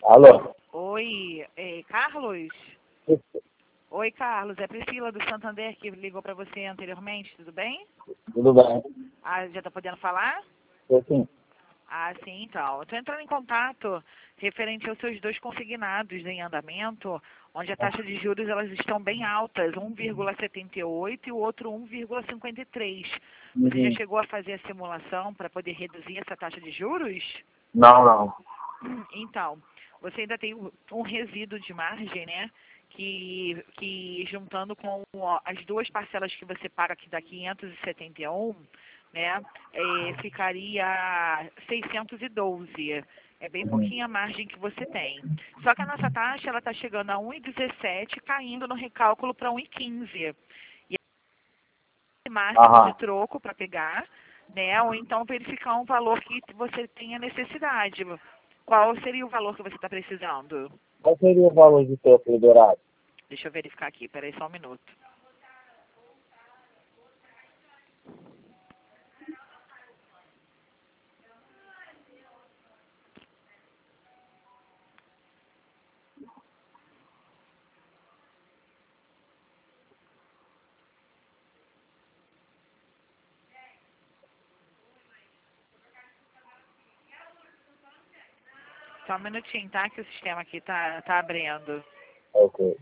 Alô? Oi, Carlos? Oi, Carlos. É Priscila do Santander que ligou para você anteriormente, tudo bem? Tudo bem? Ah, já está podendo falar? Tô sim. Ah, sim, então. Estou entrando em contato referente aos seus dois consignados em andamento, onde a taxa de juros elas estão bem altas, 1,78 e o outro 1,53. Você já Uhum. chegou a fazer a simulação para poder reduzir essa taxa de juros? Não. Então, você ainda tem um resíduo de margem, né? Que juntando com as duas parcelas que você paga, que dá 571, né? Ficaria 612. É bem Uhum. pouquinha a margem que você tem. Só que a nossa taxa, ela está chegando a 1,17, caindo no recálculo para 1,15. E a máximo de Aham. troco para pegar, né? Ou então verificar um valor que você tenha necessidade. Qual seria o valor que você está precisando? Qual seria o valor de troco liberado? Deixa eu verificar aqui, peraí só um minuto. Só um minutinho, tá? Que o sistema aqui tá abrindo. Ok.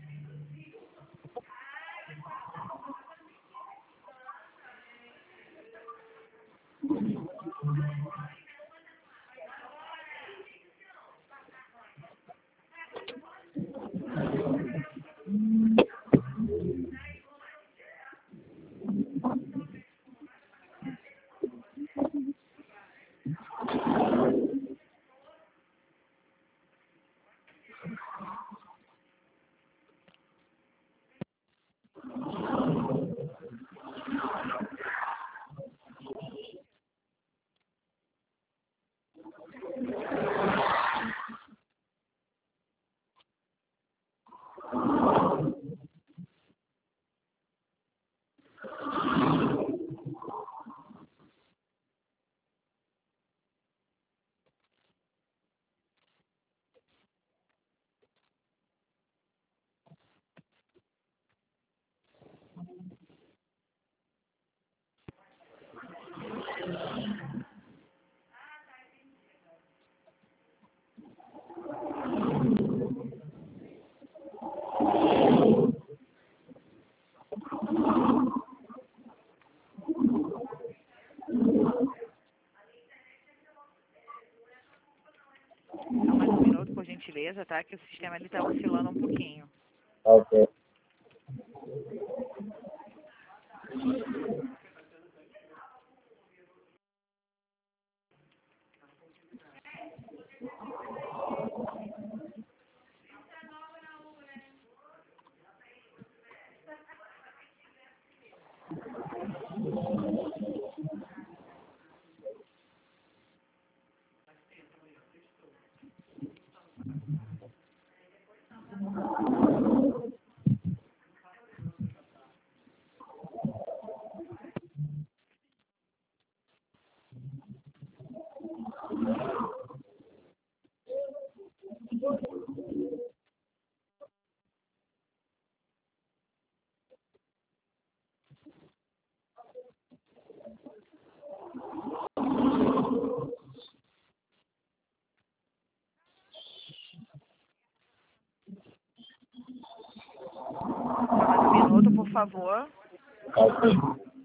Só mais um minuto, por gentileza, tá? Que o sistema ele tá oscilando um pouquinho. Ok. Só mais um minuto, por favor. Ok.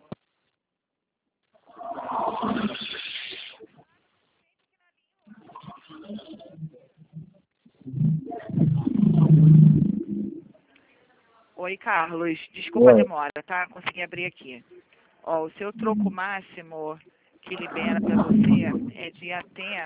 Oi, Carlos. Desculpa a Oi. demora, tá? Consegui abrir aqui. Ó, o seu troco máximo que libera para você é de até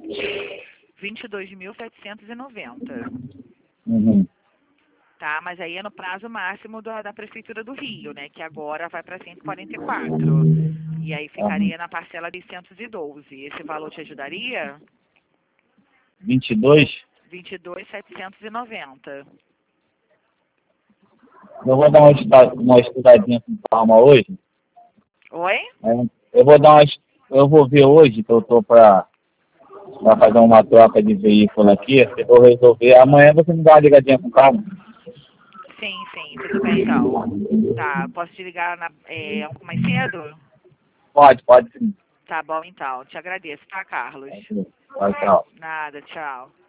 22.790. Uhum. Tá, mas aí é no prazo máximo da Prefeitura do Rio, né? Que agora vai para 144. E aí Aham. ficaria na parcela de 112. Esse valor te ajudaria? 22? 22.790. Eu vou dar uma estudadinha com calma hoje. Oi? Eu vou dar eu vou ver hoje que eu tô pra Vai fazer uma troca de veículo aqui, eu vou resolver. Amanhã você me dá uma ligadinha com calma. Sim, sim, tudo bem então. Tá, posso te ligar um pouco mais cedo? Pode sim. Tá bom então, te agradeço, tá, Carlos? Tchau, tchau. Nada, tchau.